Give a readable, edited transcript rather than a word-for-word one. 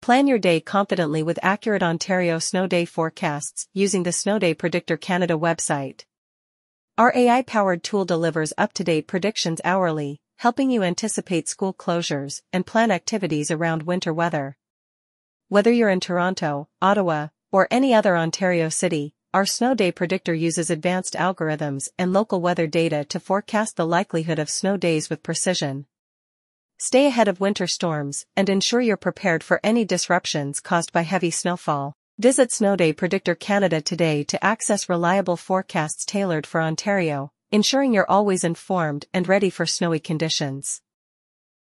Plan your day confidently with accurate Ontario snow day forecasts using the Snow Day Predictor Canada website. Our AI-powered tool delivers up-to-date predictions hourly, helping you anticipate school closures and plan activities around winter weather. Whether you're in Toronto, Ottawa, or any other Ontario city, our Snow Day Predictor uses advanced algorithms and local weather data to forecast the likelihood of snow days with precision. Stay ahead of winter storms and ensure you're prepared for any disruptions caused by heavy snowfall. Visit Snow Day Predictor Canada today to access reliable forecasts tailored for Ontario, ensuring you're always informed and ready for snowy conditions.